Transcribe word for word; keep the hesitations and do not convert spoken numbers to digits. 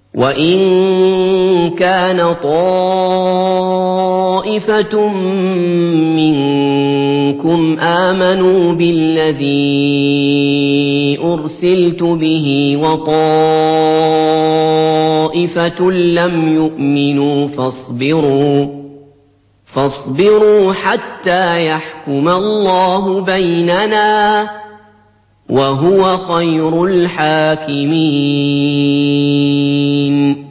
وَإِن كَانَ طَائِفَةٌ مِّنكُمْ آمَنُوا بِالَّذِي أُرْسِلْتُ بِهِ وَطَائِفَةٌ لَّمْ يُؤْمِنُوا فَاصْبِرُوا حَتَّىٰ يَحْكُمَ اللَّهُ بَيْنَنَا ۚ وَهُوَ خَيْرُ الْحَاكِمِينَ